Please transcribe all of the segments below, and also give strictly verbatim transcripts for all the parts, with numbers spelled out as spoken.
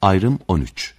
Ayrım on üç.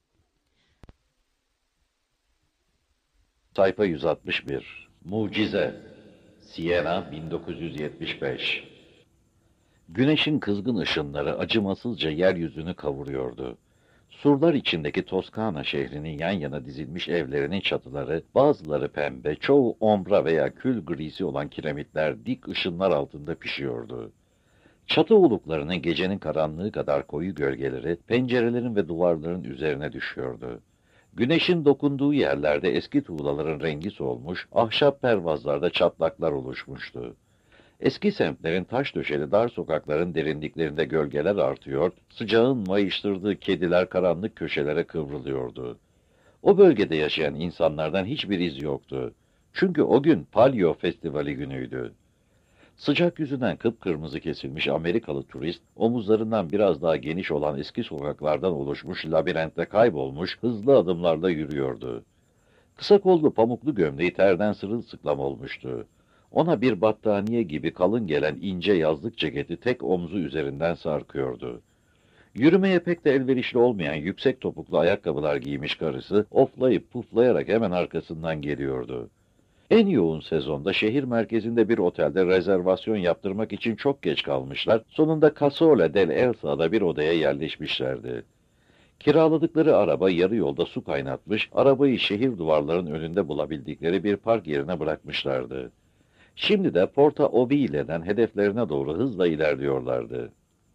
Sayfa yüz altmış bir. Mucize. Siena bin dokuz yüz yetmiş beş. Güneşin kızgın ışınları acımasızca yeryüzünü kavuruyordu. Surlar içindeki Toskana şehrinin yan yana dizilmiş evlerinin çatıları, bazıları pembe, çoğu ombra veya kül grisi olan kiremitler dik ışınlar altında pişiyordu. Çatı oluklarının gecenin karanlığı kadar koyu gölgeleri pencerelerin ve duvarların üzerine düşüyordu. Güneşin dokunduğu yerlerde eski tuğlaların rengi solmuş, ahşap pervazlarda çatlaklar oluşmuştu. Eski semtlerin taş döşeli dar sokakların derinliklerinde gölgeler artıyor, sıcağın mayıştırdığı kediler karanlık köşelere kıvrılıyordu. O bölgede yaşayan insanlardan hiçbir iz yoktu. Çünkü o gün Palio Festivali günüydü. Sıcak yüzünden kıpkırmızı kesilmiş Amerikalı turist, omuzlarından biraz daha geniş olan eski sokaklardan oluşmuş labirentte kaybolmuş, hızlı adımlarla yürüyordu. Kısa kollu pamuklu gömleği terden sırılsıklam olmuştu. Ona bir battaniye gibi kalın gelen ince yazlık ceketi tek omzu üzerinden sarkıyordu. Yürümeye pek de elverişli olmayan yüksek topuklu ayakkabılar giymiş karısı, oflayıp puflayarak hemen arkasından geliyordu. En yoğun sezonda şehir merkezinde bir otelde rezervasyon yaptırmak için çok geç kalmışlar, sonunda Casola del Elsa'da bir odaya yerleşmişlerdi. Kiraladıkları araba yarı yolda su kaynatmış, arabayı şehir duvarlarının önünde bulabildikleri bir park yerine bırakmışlardı. Şimdi de Porta Obile'den hedeflerine doğru hızla ilerliyorlardı.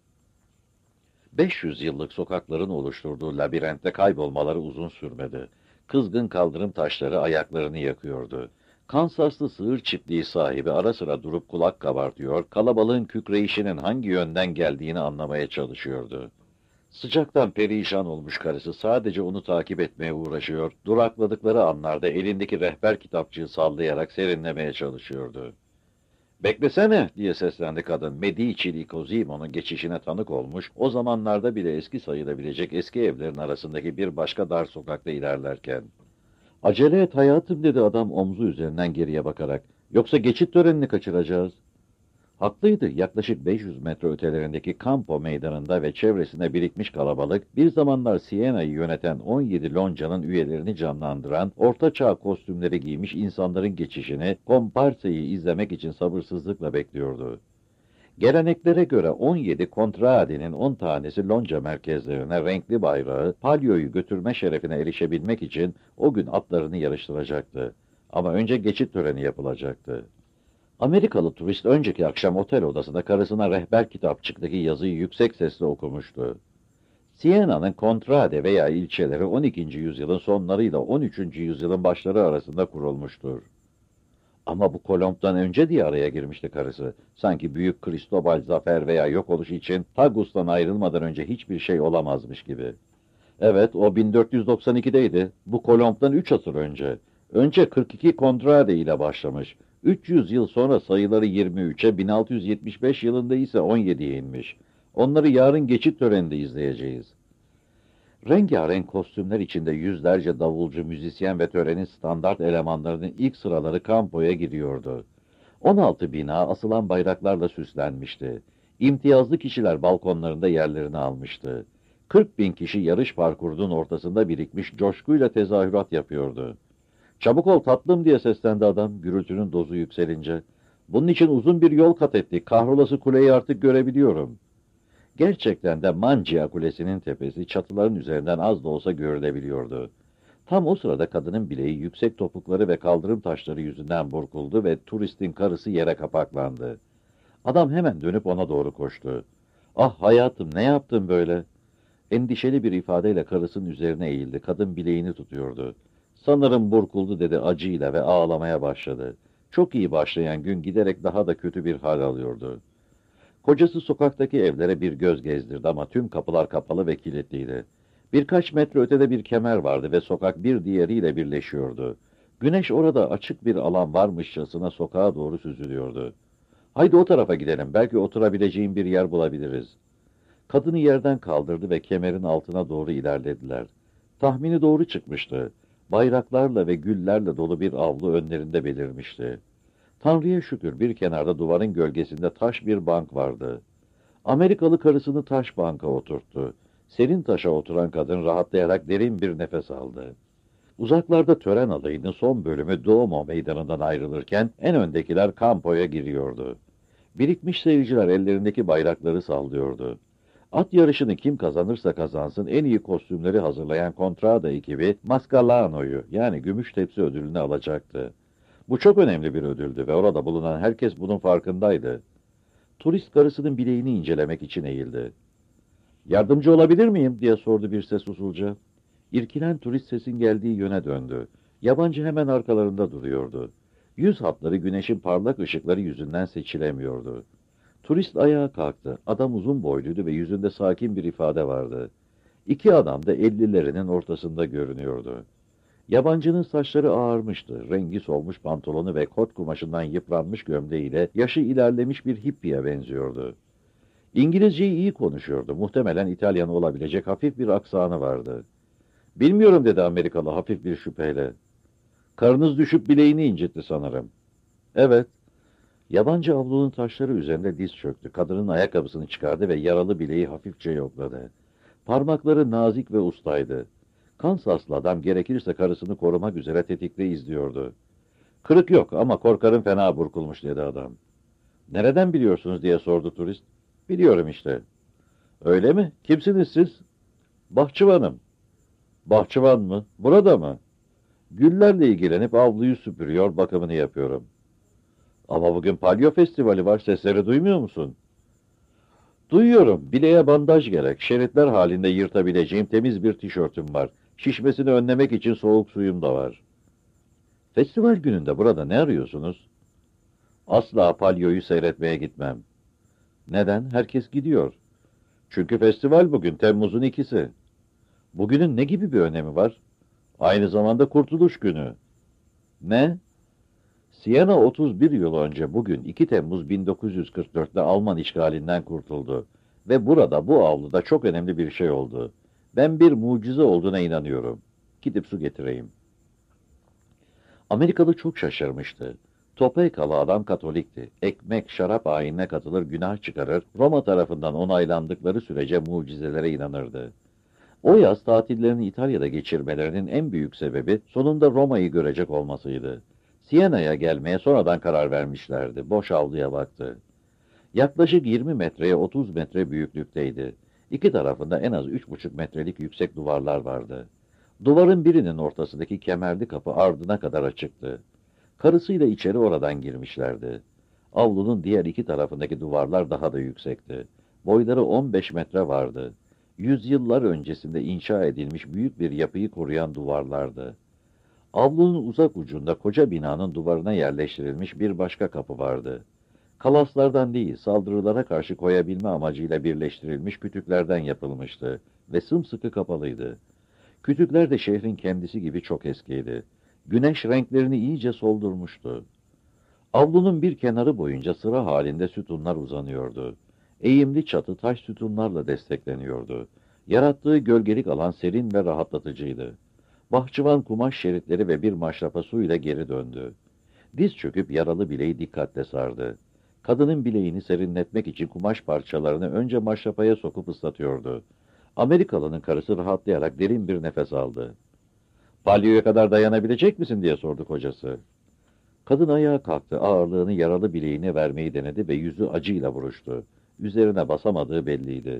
beş yüz yıllık sokakların oluşturduğu labirentte kaybolmaları uzun sürmedi. Kızgın kaldırım taşları ayaklarını yakıyordu. Kansaslı sığır çiftliği sahibi ara sıra durup kulak kabartıyor, kalabalığın kükreyişinin hangi yönden geldiğini anlamaya çalışıyordu. Sıcaktan perişan olmuş karısı sadece onu takip etmeye uğraşıyor, durakladıkları anlarda elindeki rehber kitapçığı sallayarak serinlemeye çalışıyordu. "Beklesene!" diye seslendi kadın. Medici Cosimo'nun geçişine tanık olmuş, o zamanlarda bile eski sayılabilecek eski evlerin arasındaki bir başka dar sokakta ilerlerken. "Acele et hayatım," dedi adam omzu üzerinden geriye bakarak. "Yoksa geçit törenini kaçıracağız." Haklıydı. Yaklaşık beş yüz metre ötelerindeki Campo meydanında ve çevresinde birikmiş kalabalık, bir zamanlar Siena'yı yöneten on yedi loncanın üyelerini canlandıran, ortaçağ kostümleri giymiş insanların geçişini, komparsayı izlemek için sabırsızlıkla bekliyordu. Geleneklere göre on yedi kontraadinin on tanesi lonca merkezlerine renkli bayrağı, palyoyu götürme şerefine erişebilmek için o gün atlarını yarıştıracaktı. Ama önce geçit töreni yapılacaktı. Amerikalı turist önceki akşam otel odasında karısına rehber kitapçıktaki yazıyı yüksek sesle okumuştu. Siena'nın kontrade veya ilçeleri on ikinci yüzyılın sonlarıyla on üçüncü yüzyılın başları arasında kurulmuştur. Ama bu Kolomb'dan önce diye araya girmişti karısı. Sanki büyük Kristobal zafer veya yok oluş için Tagus'tan ayrılmadan önce hiçbir şey olamazmış gibi. Evet, o bin dört yüz doksan ikideydi. Bu Kolomb'dan üç asır önce. Önce kırk iki kontrade ile başlamış. üç yüz yıl sonra sayıları yirmi üçe, bin altı yüz yetmiş beş yılında ise on yediye inmiş. Onları yarın geçit töreninde izleyeceğiz. Rengarenk kostümler içinde yüzlerce davulcu, müzisyen ve törenin standart elemanlarının ilk sıraları kampoya gidiyordu. on altı bina asılan bayraklarla süslenmişti. İmtiyazlı kişiler balkonlarında yerlerini almıştı. kırk bin kişi yarış parkurunun ortasında birikmiş coşkuyla tezahürat yapıyordu. "Çabuk ol tatlım," diye seslendi adam, gürültünün dozu yükselince. "Bunun için uzun bir yol kat ettik, kahrolası kuleyi artık görebiliyorum." Gerçekten de Mangia Kulesi'nin tepesi çatıların üzerinden az da olsa görülebiliyordu. Tam o sırada kadının bileği yüksek topukları ve kaldırım taşları yüzünden burkuldu ve turistin karısı yere kapaklandı. Adam hemen dönüp ona doğru koştu. "Ah hayatım, ne yaptın böyle?" Endişeli bir ifadeyle karısının üzerine eğildi. Kadın bileğini tutuyordu. "Sanırım burkuldu," dedi acıyla ve ağlamaya başladı. Çok iyi başlayan gün giderek daha da kötü bir hal alıyordu. Kocası sokaktaki evlere bir göz gezdirdi ama tüm kapılar kapalı ve kilitliydi. Birkaç metre ötede bir kemer vardı ve sokak bir diğeriyle birleşiyordu. Güneş orada açık bir alan varmışçasına sokağa doğru süzülüyordu. "Haydi o tarafa gidelim, belki oturabileceğim bir yer bulabiliriz." Kadını yerden kaldırdı ve kemerin altına doğru ilerlediler. Tahmini doğru çıkmıştı. Bayraklarla ve güllerle dolu bir avlu önlerinde belirmişti. Tanrı'ya şükür bir kenarda duvarın gölgesinde taş bir bank vardı. Amerikalı karısını taş banka oturttu. Serin taşa oturan kadın rahatlayarak derin bir nefes aldı. Uzaklarda tören alayının son bölümü Duomo meydanından ayrılırken en öndekiler kampoya giriyordu. Birikmiş seyirciler ellerindeki bayrakları sallıyordu. At yarışını kim kazanırsa kazansın en iyi kostümleri hazırlayan Contrada ekibi Mascalano'yu yani gümüş tepsi ödülünü alacaktı. Bu çok önemli bir ödüldü ve orada bulunan herkes bunun farkındaydı. Turist karısının bileğini incelemek için eğildi. "Yardımcı olabilir miyim?" diye sordu bir ses usulca. İrkilen turist sesin geldiği yöne döndü. Yabancı hemen arkalarında duruyordu. Yüz hatları güneşin parlak ışıkları yüzünden seçilemiyordu. Turist ayağa kalktı. Adam uzun boyluydu ve yüzünde sakin bir ifade vardı. İki adam da ellilerinin ortasında görünüyordu. Yabancının saçları ağarmıştı. Rengi solmuş pantolonu ve kot kumaşından yıpranmış gömleğiyle yaşı ilerlemiş bir hippiye benziyordu. İngilizceyi iyi konuşuyordu. Muhtemelen İtalyan olabilecek hafif bir aksanı vardı. "Bilmiyorum," dedi Amerikalı hafif bir şüpheyle. "Karınız düşüp bileğini incitti sanırım." "Evet." Yabancı avlunun taşları üzerinde diz çöktü. Kadının ayakkabısını çıkardı ve yaralı bileği hafifçe yokladı. Parmakları nazik ve ustaydı. Kansaslı adam gerekirse karısını korumak üzere tetikte izliyordu. "Kırık yok ama korkarım fena burkulmuş," dedi adam. "Nereden biliyorsunuz?" diye sordu turist. "Biliyorum işte." "Öyle mi? Kimsiniz siz?" "Bahçıvanım." "Bahçıvan mı? Burada mı?" "Güllerle ilgilenip avluyu süpürüyor, bakımını yapıyorum." "Ama bugün Palyo Festivali var, sesleri duymuyor musun?" "Duyuyorum, bileğe bandaj gerek, şeritler halinde yırtabileceğim temiz bir tişörtüm var. Şişmesini önlemek için soğuk suyum da var." "Festival gününde burada ne arıyorsunuz?" "Asla Palyo'yu seyretmeye gitmem." "Neden? Herkes gidiyor." "Çünkü festival bugün, Temmuz'un ikisi." "Bugünün ne gibi bir önemi var?" "Aynı zamanda Kurtuluş Günü." "Ne?" Siena otuz bir yıl önce bugün iki Temmuz bin dokuz yüz kırk dört'te Alman işgalinden kurtuldu. Ve burada bu avluda çok önemli bir şey oldu. Ben bir mucize olduğuna inanıyorum. Gidip su getireyim. Amerikalı çok şaşırmıştı. Topekalı adam Katolikti. Ekmek, şarap ayinine katılır, günah çıkarır, Roma tarafından onaylandıkları sürece mucizelere inanırdı. O yaz tatillerini İtalya'da geçirmelerinin en büyük sebebi sonunda Roma'yı görecek olmasıydı. Siena'ya gelmeye sonradan karar vermişlerdi. Boş avluya baktı. Yaklaşık yirmi metreye otuz metre büyüklükteydi. İki tarafında en az üç buçuk metrelik yüksek duvarlar vardı. Duvarın birinin ortasındaki kemerli kapı ardına kadar açıktı. Karısıyla içeri oradan girmişlerdi. Avlunun diğer iki tarafındaki duvarlar daha da yüksekti. Boyları on beş metre vardı. Yüzyıllar öncesinde inşa edilmiş büyük bir yapıyı koruyan duvarlardı. Avlunun uzak ucunda koca binanın duvarına yerleştirilmiş bir başka kapı vardı. Kalaslardan değil, saldırılara karşı koyabilme amacıyla birleştirilmiş kütüklerden yapılmıştı ve sımsıkı kapalıydı. Kütükler de şehrin kendisi gibi çok eskiydi. Güneş renklerini iyice soldurmuştu. Avlunun bir kenarı boyunca sıra halinde sütunlar uzanıyordu. Eğimli çatı taş sütunlarla destekleniyordu. Yarattığı gölgelik alan serin ve rahatlatıcıydı. Bahçıvan kumaş şeritleri ve bir maşrapa suyla geri döndü. Diz çöküp yaralı bileği dikkatle sardı. Kadının bileğini serinletmek için kumaş parçalarını önce maşrapaya sokup ıslatıyordu. Amerikalının karısı rahatlayarak derin bir nefes aldı. "Palyoya kadar dayanabilecek misin?" diye sordu kocası. Kadın ayağa kalktı, ağırlığını yaralı bileğine vermeyi denedi ve yüzü acıyla buruştu. Üzerine basamadığı belliydi.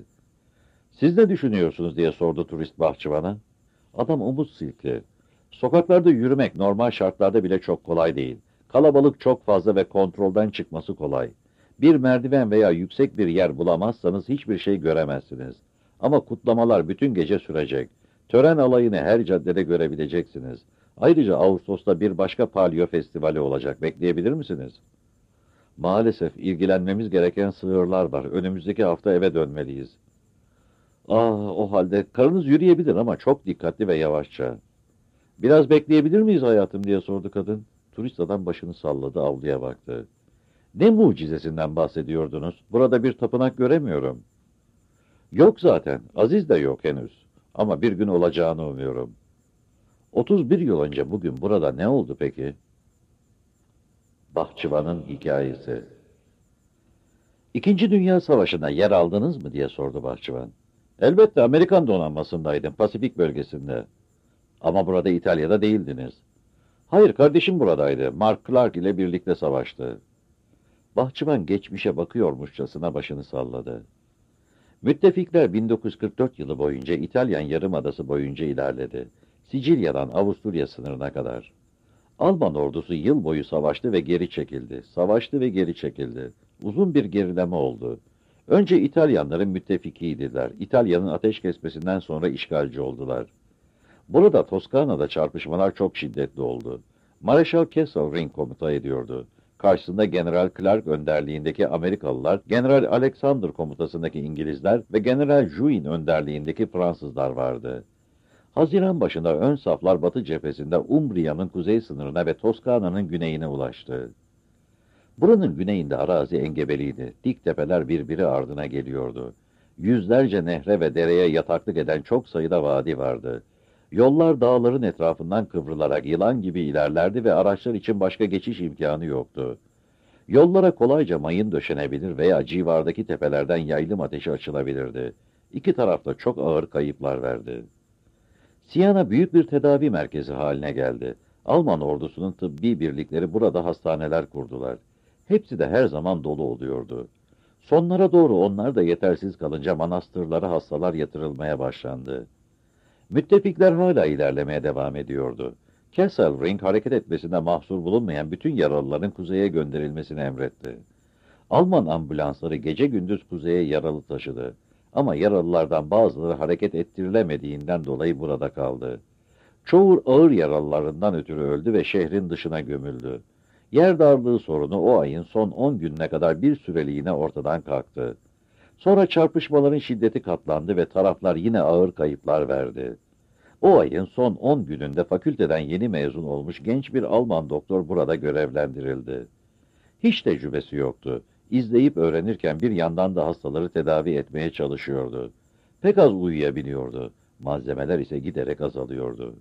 "Siz ne düşünüyorsunuz?" diye sordu turist bahçıvana. Adam omuz silkti. "Sokaklarda yürümek normal şartlarda bile çok kolay değil. Kalabalık çok fazla ve kontrolden çıkması kolay. Bir merdiven veya yüksek bir yer bulamazsanız hiçbir şey göremezsiniz. Ama kutlamalar bütün gece sürecek. Tören alayını her caddede görebileceksiniz. Ayrıca Ağustos'ta bir başka Palyo Festivali olacak. Bekleyebilir misiniz?" "Maalesef ilgilenmemiz gereken sığırlar var. Önümüzdeki hafta eve dönmeliyiz." "Ah, o halde karınız yürüyebilir ama çok dikkatli ve yavaşça." "Biraz bekleyebilir miyiz hayatım?" diye sordu kadın. Turist adam başını salladı, avluya baktı. "Ne mucizesinden bahsediyordunuz? Burada bir tapınak göremiyorum." "Yok zaten, Aziz de yok henüz. Ama bir gün olacağını umuyorum." otuz bir yıl önce bugün burada ne oldu peki?" Bahçıvanın hikayesi. "İkinci Dünya Savaşı'nda yer aldınız mı?" diye sordu bahçıvan. Elbette Amerikan donanmasındaydım, Pasifik bölgesinde. Ama burada İtalya'da değildiniz. Hayır, kardeşim buradaydı. Mark Clark ile birlikte savaştı. Bahçıvan geçmişe bakıyormuşçasına başını salladı. Müttefikler bin dokuz yüz kırk dört yılı boyunca İtalyan Yarımadası boyunca ilerledi. Sicilya'dan Avusturya sınırına kadar. Alman ordusu yıl boyu savaştı ve geri çekildi. Savaştı ve geri çekildi. Uzun bir gerileme oldu. Önce İtalyanların müttefikiydiler. İtalya'nın ateş kesmesinden sonra işgalci oldular. Burada Toskana'da çarpışmalar çok şiddetli oldu. Mareşal Kesselring komuta ediyordu. Karşısında General Clark önderliğindeki Amerikalılar, General Alexander komutasındaki İngilizler ve General Juin önderliğindeki Fransızlar vardı. Haziran başında ön saflar batı cephesinde Umbria'nın kuzey sınırına ve Toskana'nın güneyine ulaştı. Buranın güneyinde arazi engebeliydi. Dik tepeler birbiri ardına geliyordu. Yüzlerce nehre ve dereye yataklık eden çok sayıda vadi vardı. Yollar dağların etrafından kıvrılarak yılan gibi ilerlerdi ve araçlar için başka geçiş imkanı yoktu. Yollara kolayca mayın döşenebilir veya civardaki tepelerden yaylım ateşi açılabilirdi. İki tarafta çok ağır kayıplar verdi. Siyana büyük bir tedavi merkezi haline geldi. Alman ordusunun tıbbi birlikleri burada hastaneler kurdular. Hepsi de her zaman dolu oluyordu. Sonlara doğru onlar da yetersiz kalınca manastırlara hastalar yatırılmaya başlandı. Müttefikler hala ilerlemeye devam ediyordu. Kesselring hareket etmesinde mahsur bulunmayan bütün yaralıların kuzeye gönderilmesini emretti. Alman ambulansları gece gündüz kuzeye yaralı taşıdı. Ama yaralılardan bazıları hareket ettirilemediğinden dolayı burada kaldı. Çoğu ağır yaralılarından ötürü öldü ve şehrin dışına gömüldü. Yer darlığı sorunu o ayın son on gününe kadar bir süreliğine ortadan kalktı. Sonra çarpışmaların şiddeti katlandı ve taraflar yine ağır kayıplar verdi. O ayın son on gününde fakülteden yeni mezun olmuş genç bir Alman doktor burada görevlendirildi. Hiç tecrübesi yoktu. İzleyip öğrenirken bir yandan da hastaları tedavi etmeye çalışıyordu. Pek az uyuyabiliyordu. Malzemeler ise giderek azalıyordu.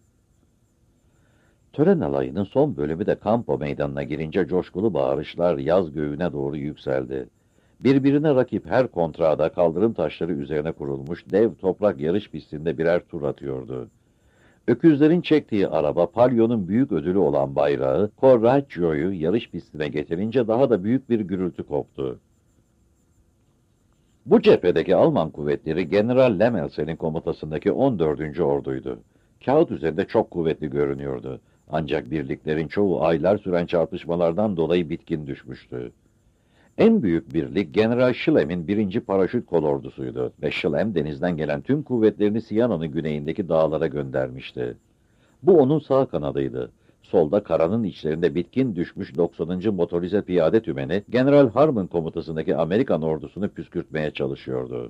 Tören alayının son bölümü de kampo meydanına girince coşkulu bağırışlar yaz göğüne doğru yükseldi. Birbirine rakip her kontrada kaldırım taşları üzerine kurulmuş dev toprak yarış pistinde birer tur atıyordu. Öküzlerin çektiği araba Palyon'un büyük ödülü olan bayrağı Corraggio'yu yarış pistine getirince daha da büyük bir gürültü koptu. Bu cephedeki Alman kuvvetleri General Lemmelsen'in komutasındaki on dördüncü orduydu. Kağıt üzerinde çok kuvvetli görünüyordu. Ancak birliklerin çoğu aylar süren çarpışmalardan dolayı bitkin düşmüştü. En büyük birlik General Schlem'in birinci paraşüt kolordusuydu ve Schlem denizden gelen tüm kuvvetlerini Siyana'nın güneyindeki dağlara göndermişti. Bu onun sağ kanadıydı. Solda karanın içlerinde bitkin düşmüş doksanıncı motorize piyade tümeni General Harmon komutasındaki Amerikan ordusunu püskürtmeye çalışıyordu.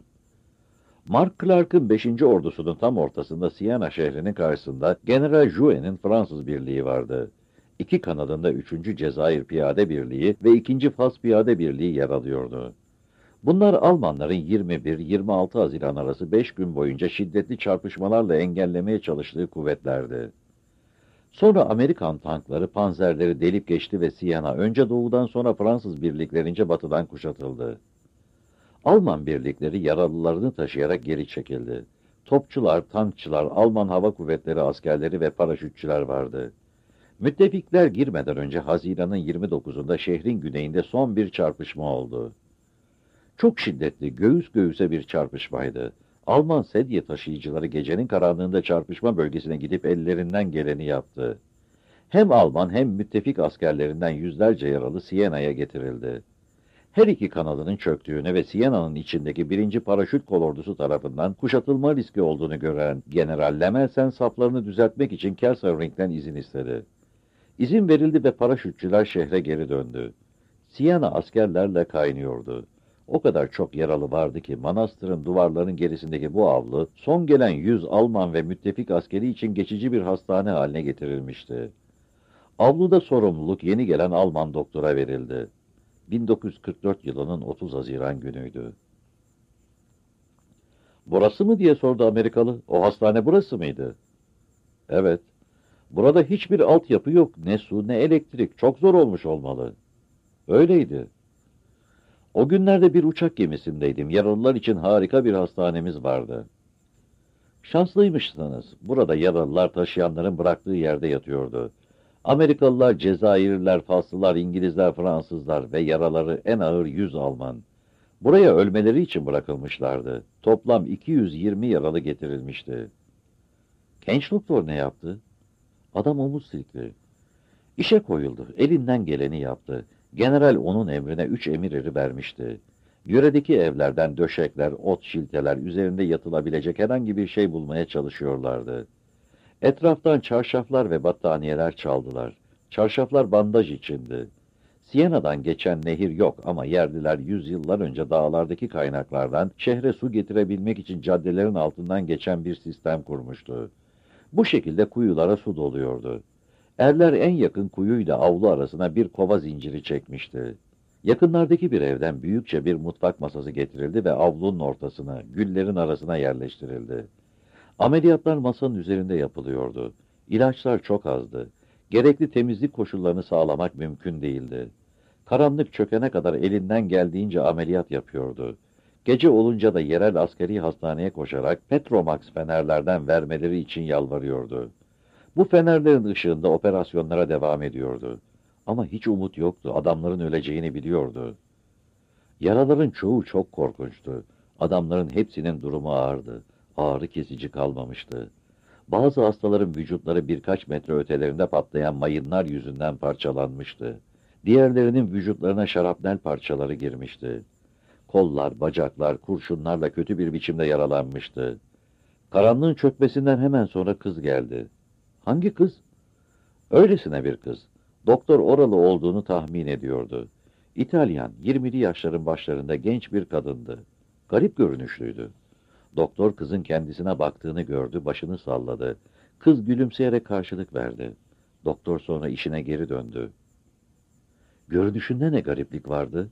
Mark Clark'ın beşinci ordusunun tam ortasında Siyana şehrinin karşısında General Jouet'in Fransız birliği vardı. İki kanadında üçüncü Cezayir Piyade Birliği ve ikinci Fas Piyade Birliği yer alıyordu. Bunlar Almanların yirmi bir yirmi altı Haziran arası beş gün boyunca şiddetli çarpışmalarla engellemeye çalıştığı kuvvetlerdi. Sonra Amerikan tankları panzerleri delip geçti ve Siyana önce doğudan sonra Fransız birliklerince batıdan kuşatıldı. Alman birlikleri yaralılarını taşıyarak geri çekildi. Topçular, tankçılar, Alman Hava Kuvvetleri askerleri ve paraşütçüler vardı. Müttefikler girmeden önce Haziran'ın yirmi dokuzunda şehrin güneyinde son bir çarpışma oldu. Çok şiddetli, göğüs göğüse bir çarpışmaydı. Alman sedye taşıyıcıları gecenin karanlığında çarpışma bölgesine gidip ellerinden geleni yaptı. Hem Alman hem müttefik askerlerinden yüzlerce yaralı Siena'ya getirildi. Her iki kanadının çöktüğünü ve Siena'nın içindeki birinci paraşüt kolordusu tarafından kuşatılma riski olduğunu gören General Lemmelsen saflarını düzeltmek için Kesselring'den izin istedi. İzin verildi ve paraşütçüler şehre geri döndü. Siena askerlerle kaynıyordu. O kadar çok yaralı vardı ki manastırın duvarlarının gerisindeki bu avlu son gelen yüz Alman ve müttefik askeri için geçici bir hastane haline getirilmişti. Avluda sorumluluk yeni gelen Alman doktora verildi. bin dokuz yüz kırk dört yılının otuz Haziran günüydü. "Burası mı?" diye sordu Amerikalı. "O hastane burası mıydı?" "Evet. Burada hiçbir altyapı yok. Ne su ne elektrik. Çok zor olmuş olmalı." "Öyleydi." "O günlerde bir uçak gemisindeydim. Yaralılar için harika bir hastanemiz vardı." Şanslıymışsınız. Burada yaralılar taşıyanların bıraktığı yerde yatıyordu. Amerikalılar, Cezayirliler, Faslılar, İngilizler, Fransızlar ve yaraları en ağır yüz Alman. Buraya ölmeleri için bırakılmışlardı. Toplam iki yüz yirmi yaralı getirilmişti. Genç doktor ne yaptı? Adam omuz silkti. İşe koyuldu. Elinden geleni yaptı. General onun emrine üç emir eri vermişti. Yöredeki evlerden döşekler, ot şilteler, üzerinde yatılabilecek herhangi bir şey bulmaya çalışıyorlardı. Etraftan çarşaflar ve battaniyeler çaldılar. Çarşaflar bandaj içindi. Siena'dan geçen nehir yok ama yerliler yüzyıllar önce dağlardaki kaynaklardan şehre su getirebilmek için caddelerin altından geçen bir sistem kurmuştu. Bu şekilde kuyulara su doluyordu. Erler en yakın kuyuyla avlu arasına bir kova zinciri çekmişti. Yakınlardaki bir evden büyükçe bir mutfak masası getirildi ve avlunun ortasına, güllerin arasına yerleştirildi. Ameliyatlar masanın üzerinde yapılıyordu. İlaçlar çok azdı. Gerekli temizlik koşullarını sağlamak mümkün değildi. Karanlık çökene kadar elinden geldiğince ameliyat yapıyordu. Gece olunca da yerel askeri hastaneye koşarak Petromax fenerlerden vermeleri için yalvarıyordu. Bu fenerlerin ışığında operasyonlara devam ediyordu. Ama hiç umut yoktu, adamların öleceğini biliyordu. Yaraların çoğu çok korkunçtu. Adamların hepsinin durumu ağırdı. Ağrı kesici kalmamıştı. Bazı hastaların vücutları birkaç metre ötelerinde patlayan mayınlar yüzünden parçalanmıştı. Diğerlerinin vücutlarına şarapnel parçaları girmişti. Kollar, bacaklar, kurşunlarla kötü bir biçimde yaralanmıştı. Karanlığın çökmesinden hemen sonra kız geldi. Hangi kız? Öylesine bir kız. Doktor oralı olduğunu tahmin ediyordu. İtalyan, yirmili yaşların başlarında genç bir kadındı. Garip görünüşlüydü. Doktor kızın kendisine baktığını gördü, başını salladı. Kız gülümseyerek karşılık verdi. Doktor sonra işine geri döndü. Görünüşünde ne gariplik vardı?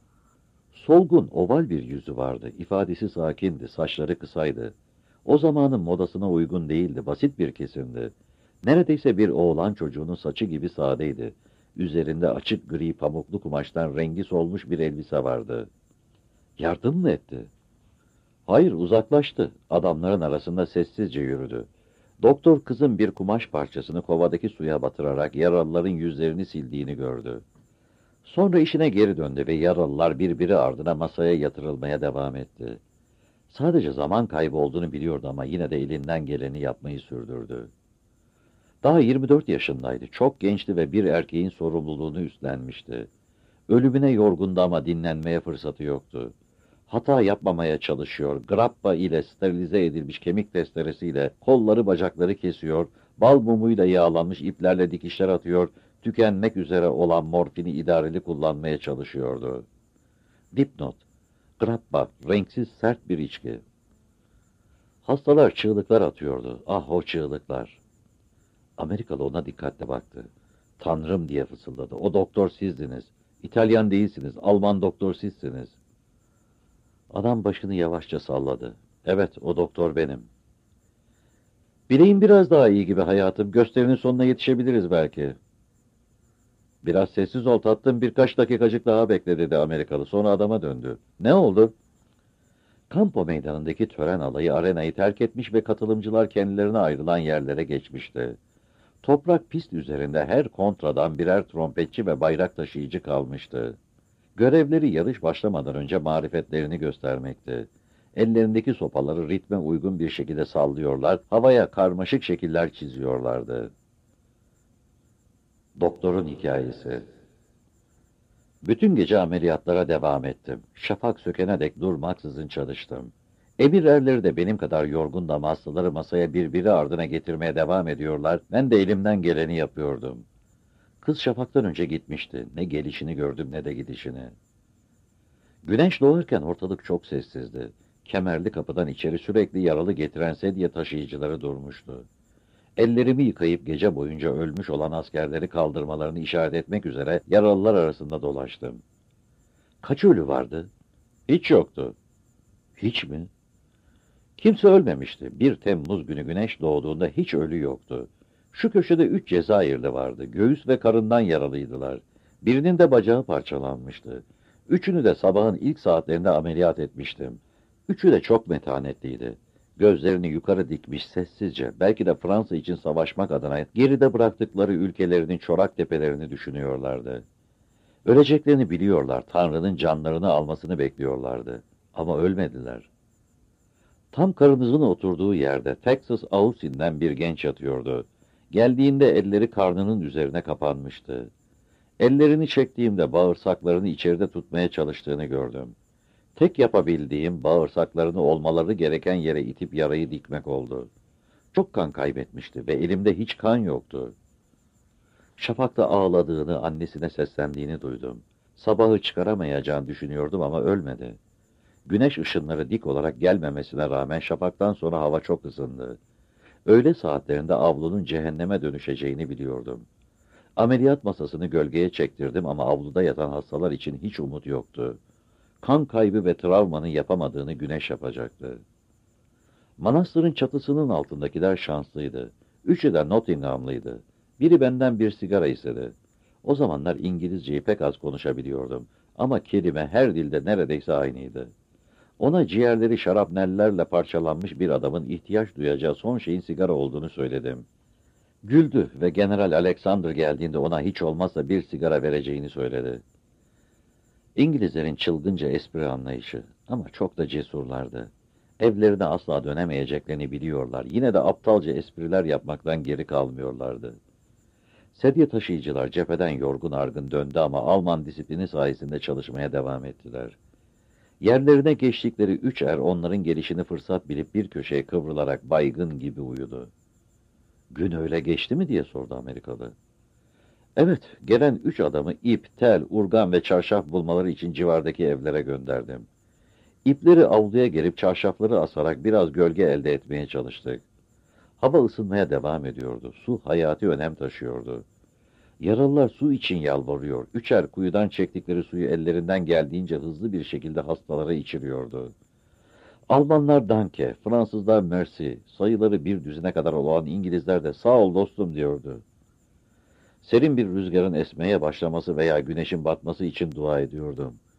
Solgun, oval bir yüzü vardı. İfadesi sakindi, saçları kısaydı. O zamanın modasına uygun değildi, basit bir kesimdi. Neredeyse bir oğlan çocuğunun saçı gibi sadeydi. Üzerinde açık gri pamuklu kumaştan rengi solmuş bir elbise vardı. Yardım mı etti? Hayır, uzaklaştı. Adamların arasında sessizce yürüdü. Doktor kızın bir kumaş parçasını kovadaki suya batırarak yaralıların yüzlerini sildiğini gördü. Sonra işine geri döndü ve yaralılar birbiri ardına masaya yatırılmaya devam etti. Sadece zaman kaybı olduğunu biliyordu ama yine de elinden geleni yapmayı sürdürdü. Daha yirmi dört yaşındaydı. Çok gençti ve bir erkeğin sorumluluğunu üstlenmişti. Ölümüne yorgundu ama dinlenmeye fırsatı yoktu. Hata yapmamaya çalışıyor, grappa ile sterilize edilmiş kemik testeresiyle kolları bacakları kesiyor, bal mumuyla yağlanmış iplerle dikişler atıyor, tükenmek üzere olan morfini idareli kullanmaya çalışıyordu. Dipnot: grappa, renksiz sert bir içki. Hastalar çığlıklar atıyordu. Ah o çığlıklar! Amerikalı ona dikkatle baktı. Tanrım diye fısıldadı. O doktor sizdiniz. İtalyan değilsiniz, Alman doktor sizsiniz. Adam başını yavaşça salladı. Evet, o doktor benim. Bileğim biraz daha iyi gibi hayatım. Gösterinin sonuna yetişebiliriz belki. Biraz sessiz ol tatlım, birkaç dakikacık daha bekle dedi Amerikalı. Sonra adama döndü. Ne oldu? Kampo meydanındaki tören alayı arenayı terk etmiş ve katılımcılar kendilerine ayrılan yerlere geçmişti. Toprak pist üzerinde her kontradan birer trompetçi ve bayrak taşıyıcı kalmıştı. Görevleri yarış başlamadan önce marifetlerini göstermekti. Ellerindeki sopaları ritme uygun bir şekilde sallıyorlar, havaya karmaşık şekiller çiziyorlardı. Doktorun hikayesi. Bütün gece ameliyatlara devam ettim. Şafak sökene dek durmaksızın çalıştım. Emir erleri de benim kadar yorgun da hastaları masaya birbiri ardına getirmeye devam ediyorlar, ben de elimden geleni yapıyordum. Kız şafaktan önce gitmişti. Ne gelişini gördüm ne de gidişini. Güneş doğarken ortalık çok sessizdi. Kemerli kapıdan içeri sürekli yaralı getiren sedye taşıyıcıları durmuştu. Ellerimi yıkayıp gece boyunca ölmüş olan askerleri kaldırmalarını işaret etmek üzere yaralılar arasında dolaştım. Kaç ölü vardı? Hiç yoktu. Hiç mi? Kimse ölmemişti. Bir Temmuz günü güneş doğduğunda hiç ölü yoktu. Şu köşede üç Cezayirli vardı. Göğüs ve karından yaralıydılar. Birinin de bacağı parçalanmıştı. Üçünü de sabahın ilk saatlerinde ameliyat etmiştim. Üçü de çok metanetliydi. Gözlerini yukarı dikmiş sessizce, belki de Fransa için savaşmak adına geride bıraktıkları ülkelerinin çorak tepelerini düşünüyorlardı. Öleceklerini biliyorlar, Tanrı'nın canlarını almasını bekliyorlardı. Ama ölmediler. Tam karınızın oturduğu yerde Texas Austin'den bir genç yatıyordu. Geldiğinde elleri karnının üzerine kapanmıştı. Ellerini çektiğimde bağırsaklarını içeride tutmaya çalıştığını gördüm. Tek yapabildiğim bağırsaklarını olmaları gereken yere itip yarayı dikmek oldu. Çok kan kaybetmişti ve elimde hiç kan yoktu. Şafakta ağladığını, annesine seslendiğini duydum. Sabahı çıkaramayacağını düşünüyordum ama ölmedi. Güneş ışınları dik olarak gelmemesine rağmen şafaktan sonra hava çok ısındı. Öğle saatlerinde avlunun cehenneme dönüşeceğini biliyordum. Ameliyat masasını gölgeye çektirdim ama avluda yatan hastalar için hiç umut yoktu. Kan kaybı ve travmanın yapamadığını güneş yapacaktı. Manastırın çatısının altındakiler şanslıydı. Üçü de Nottinghamlıydı. Biri benden bir sigara istedi. O zamanlar İngilizceyi pek az konuşabiliyordum. Ama kelime her dilde neredeyse aynıydı. Ona ciğerleri şarapnellerle parçalanmış bir adamın ihtiyaç duyacağı son şeyin sigara olduğunu söyledim. Güldü ve General Alexander geldiğinde ona hiç olmazsa bir sigara vereceğini söyledi. İngilizlerin çılgınca espri anlayışı ama çok da cesurlardı. Evlerine asla dönemeyeceklerini biliyorlar. Yine de aptalca espriler yapmaktan geri kalmıyorlardı. Sedye taşıyıcılar cepheden yorgun argın döndü ama Alman disiplini sayesinde çalışmaya devam ettiler. Yerlerine geçtikleri üç er onların gelişini fırsat bilip bir köşeye kıvrılarak baygın gibi uyudu. "Gün öyle geçti mi?" diye sordu Amerikalı. "Evet, gelen üç adamı ip, tel, urgan ve çarşaf bulmaları için civardaki evlere gönderdim. İpleri avluya gerip çarşafları asarak biraz gölge elde etmeye çalıştık. Hava ısınmaya devam ediyordu. Su hayati önem taşıyordu. Yaralılar su için yalvarıyor. Üçer kuyudan çektikleri suyu ellerinden geldiğince hızlı bir şekilde hastalara içiriyordu. Almanlar danke, Fransızlar merci, sayıları bir düzine kadar olan İngilizler de sağ ol dostum diyordu. Serin bir rüzgarın esmeye başlaması veya güneşin batması için dua ediyordum.